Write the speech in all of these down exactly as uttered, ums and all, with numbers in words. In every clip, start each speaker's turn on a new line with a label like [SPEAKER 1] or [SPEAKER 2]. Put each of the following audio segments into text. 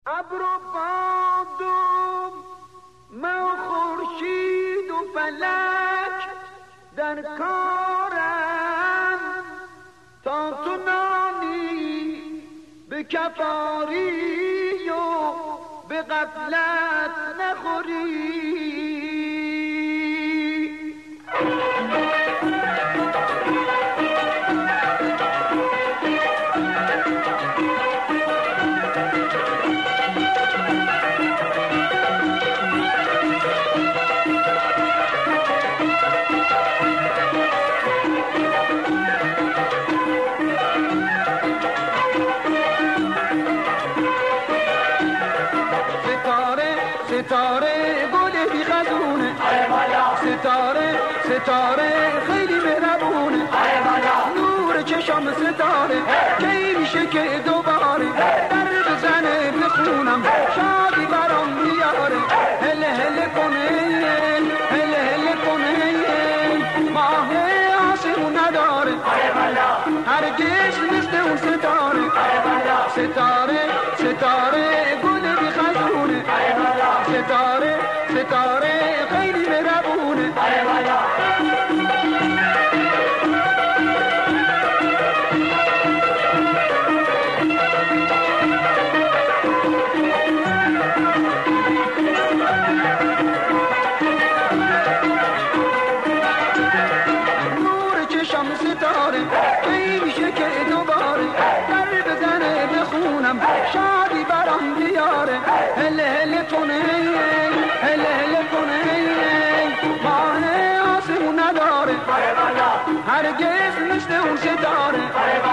[SPEAKER 1] ابر و باد و من خورشید و فلک در کارم، تا تو نانی به کفاری و به غفلت نخوری. ستاره گل بی خزونه، ستاره ستاره خیلی مهربونه، نور چشم ستاره کی میشه که دوباره در بزنه به خونم شادی برام بیاره. هله هله کنه هله هله کنه ماه آسمون نداره هرگز مثل اون ستاره. ستاره ستاره گل بی خزونه، ستاره ستاره خیلی مهربونه. نور چشم ستاره کی میشه که دوباره در بزنه به خونم شادی برام بیاره. هله هله کنه هله هله کنه ماه آسمون نداره هرگز مثل اون ستاره.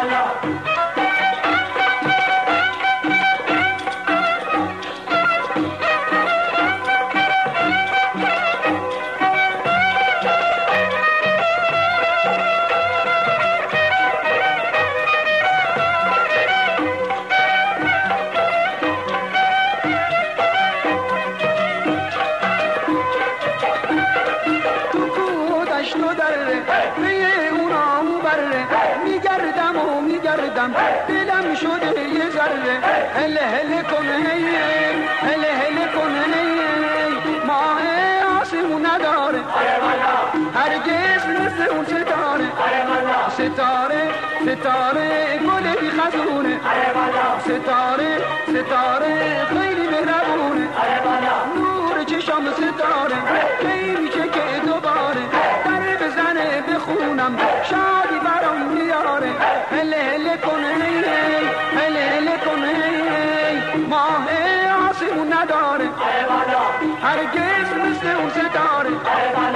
[SPEAKER 1] میگردم و میگردم دلم شده یه ذره. هله هله کنه هله هله کنه ماه آسمون نداره هرگز مثل اون ستاره. ستاره ستاره گل بی خزونه، ستاره ستاره خیلی مهربونه، نور چشم ستاره کی میشه که دوباره در بزنه به خونم شادی برام بیاره. هله هله کنه هله هله کنه ماه آسمون نداره هرگز مثل اون ستاره.